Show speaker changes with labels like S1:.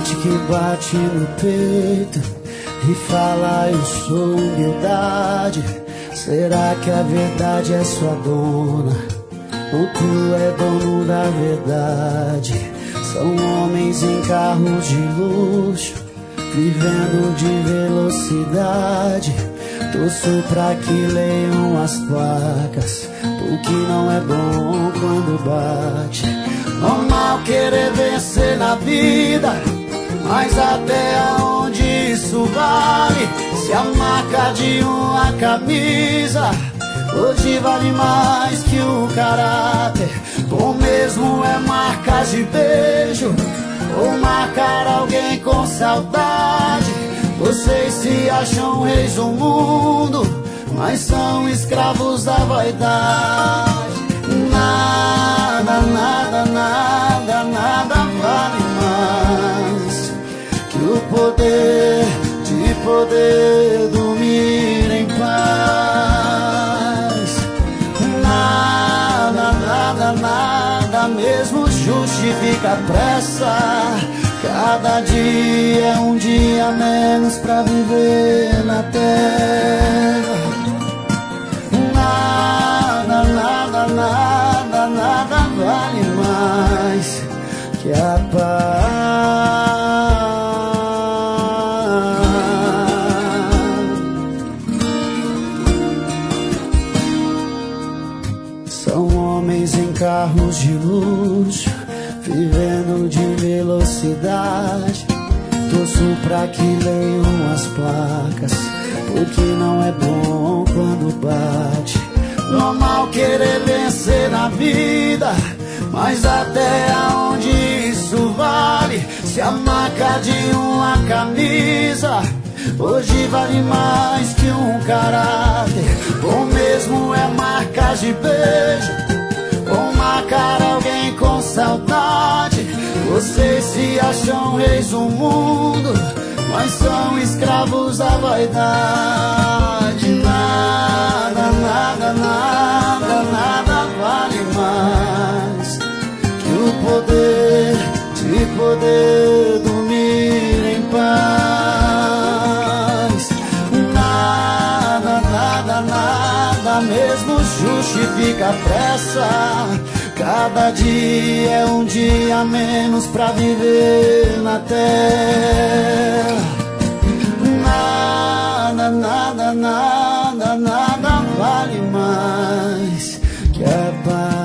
S1: mente que bate no peito e fala eu sou humildade. Será que a verdade é sua dona? Ou tu é dono da verdade? São homens em carros de luxo, vivendo de velocidade. Torço pra que leiam as placas, porque não é bom quando bate. Normal querer vencer na vida, mas até onde isso vale? Se a marca de uma camisa hoje vale mais que o caráter, ou mesmo é marca de beijo, ou marcar alguém com saudade. Vocês se acham reis do mundo, mas são escravos da vaidade. Nada, nada, nada, nada vale mais que o poder de poder dormir em paz. Nada, nada, nada mesmo justifica a pressa. Cada dia é um dia menos pra viver na terra. Nada, nada, nada, nada vale mais que a paz. São homens em carros de luxo, vivendo de velocidade. Torço pra que leiam as placas, porque não é bom quando bate. Normal querer vencer na vida, mas até onde isso vale? Se a marca de uma camisa hoje vale mais que um caráter, ou mesmo é marca de beijo, ou marcar alguém com saudade. Vocês se acham reis do mundo, mas são escravos da vaidade. Nada, nada, nada, nada vale mais que o poder de poder dormir em paz. Nada, nada, nada mesmo justifica a pressa. Cada dia é um dia menos pra viver na terra. Nada, nada, nada, nada vale mais que a paz.